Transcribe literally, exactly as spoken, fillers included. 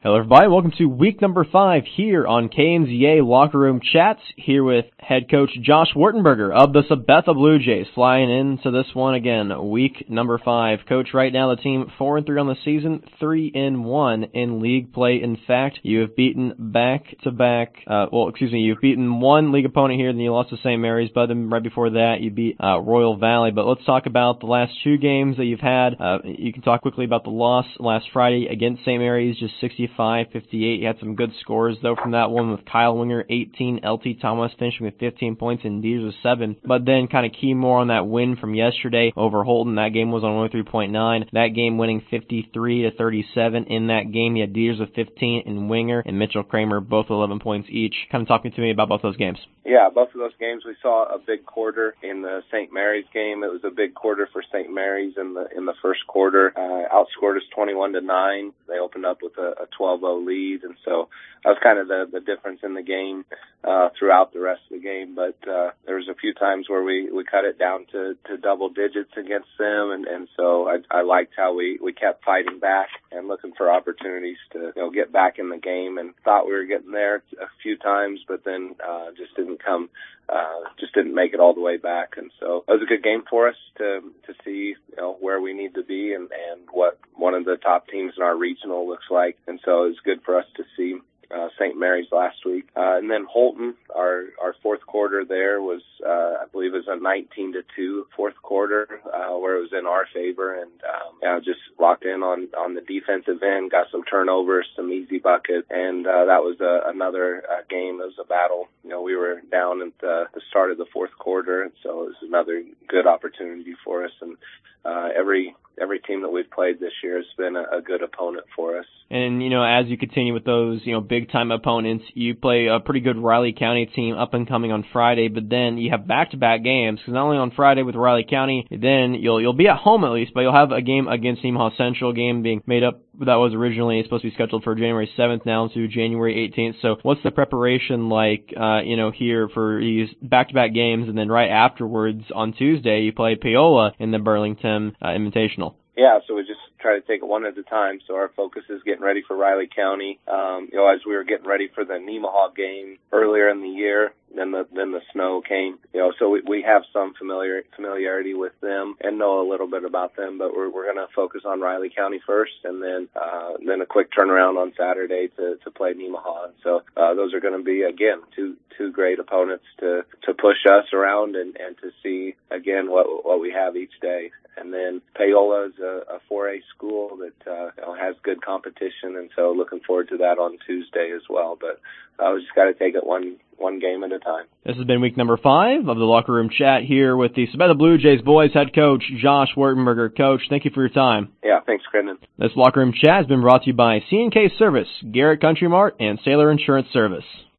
Hello everybody, welcome to week number five here on K N Z A Locker Room Chats, here with head coach Josh Wartenberger of the Sabetha Blue Jays, flying into this one again, week number five. Coach, right now the team four and three on the season, three and one in league play. In fact, you have beaten back-to-back, uh, well, excuse me, you've beaten one league opponent here, then you lost to Saint Mary's, but then right before that you beat uh, Royal Valley. But let's talk about the last two games that you've had. Uh, you can talk quickly about the loss last Friday against Saint Mary's, just sixty-five fifty-eight. You had some good scores, though, from that one with Kyle Winger, eighteen, L T Thomas finishing with fifteen points, and Dieters with seven. But then kind of key more on that win from yesterday over Holton. That game was on one oh three point nine. That game winning fifty-three to thirty-seven. In that game, you had Dieters with fifteen, and Winger and Mitchell Kramer both with eleven points each. Kind of talking to me about both those games. Yeah, both of those games we saw a big quarter. In the Saint Mary's game, it was a big quarter for Saint Mary's in the in the first quarter. Uh, outscored us twenty-one to nine. They opened up with a, a twelve oh lead, and so that was kind of the, the difference in the game uh, throughout the rest of the game. But uh, there was a few times where we, we cut it down to, to double digits against them, and, and so I, I liked how we, we kept fighting back and looking for opportunities to you know get back in the game, and thought we were getting there a few times, but then uh, just didn't come. Uh, just didn't make it all the way back, and so it was a good game for us to to see you know where we need to be and and what one of the top teams in our regional looks like, and so it was good for us to see uh, Saint Mary's last week, uh, and then Holton. Our our fourth quarter there was uh, I believe it was a nineteen to two fourth quarter uh, where it was in our favor, and um, yeah, just locked in on on the defensive end, got some turnovers, some easy buckets, and uh, that was a, another uh, game. It was a battle. You know, we were down at the, the start of the fourth quarter, and so it was another good opportunity for us. And uh, every every team that we've played this year has been a, a good opponent for us. And, you know, as you continue with those, you know, big-time opponents, you play a pretty good Riley County team up and coming on Friday, but then you have back-to-back games, because not only on Friday with Riley County, then you'll you'll be at home at least, but you'll have a game against Nemaha Central, game being made up that was originally supposed to be scheduled for January seventh now to January eighteenth. So what's the preparation like, uh, you know, here for these back-to-back games, and then right afterwards on Tuesday you play Paola in the Burlington uh, Invitational? Yeah, so we just try to take it one at a time. So our focus is getting ready for Riley County. Um, you know, as we were getting ready for the Nemaha game earlier in the year, then the then the snow came. You know, so we, we have some familiar familiarity with them and know a little bit about them. But we're we're going to focus on Riley County first, and then uh, then a quick turnaround on Saturday to to play Nemaha. So uh, those are going to be again two two great opponents to to push us around and and to see again what what we have each day. And then Paola is a, a four A school that uh, you know, has good competition, and so looking forward to that on Tuesday as well. But uh, we just got to take it one one game at a time. This has been week number five of the Locker Room Chat here with the Sabetha Blue Jays boys head coach Josh Wartenberger. Coach, thank you for your time. Yeah, thanks, Brendan. This Locker Room Chat has been brought to you by C and K Service, Garrett Country Mart, and Sailor Insurance Service.